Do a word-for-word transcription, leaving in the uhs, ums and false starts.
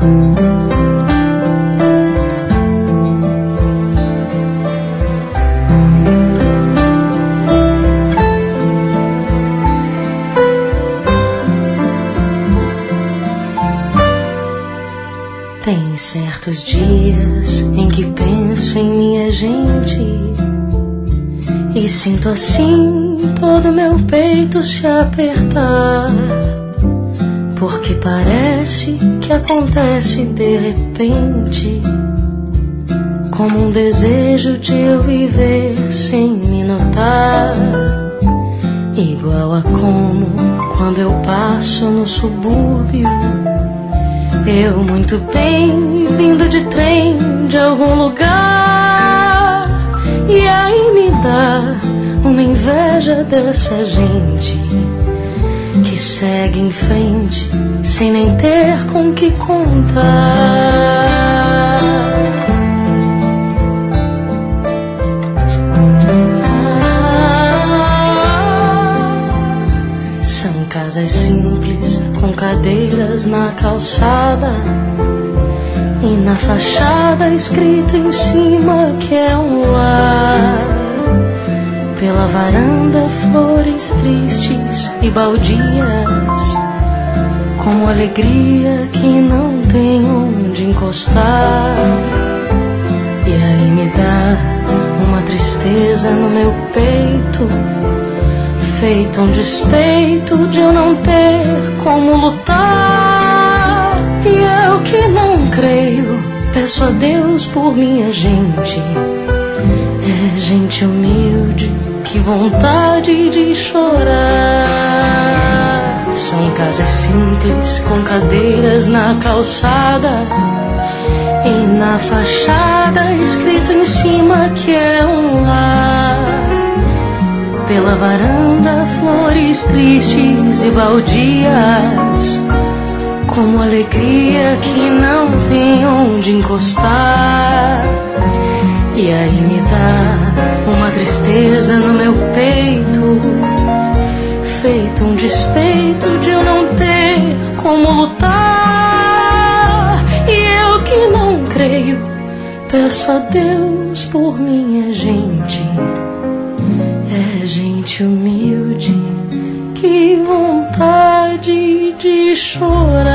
Tem certos dias em que penso em minha gente e sinto assim todo meu peito se apertar, porque parece que acontece de repente, como um desejo de eu viver sem me notar, igual a como quando eu passo no subúrbio. Eu muito bem, vindo de trem de algum lugar, e aí me dá uma inveja dessa gente que segue em frente sem nem ter com que contar. São casas simples com cadeiras na calçada e na fachada escrito em cima que é um lar. Pela varanda flores tristes e baldias, como alegria que não tem onde encostar. E aí me dá uma tristeza no meu peito, feito um despeito de eu não ter como lutar. E eu que não creio, peço a Deus por minha gente. É gente humilde, que vontade de chorar. São casas simples com cadeiras na calçada e na fachada escrito em cima que é um lar. Pela varanda flores tristes e baldias, como alegria que não tem onde encostar. E aí me dá uma tristeza no meu peito, feito um despeito de eu não ter como lutar. E eu que não creio, peço a Deus por minha gente. É gente humilde, que vontade de chorar.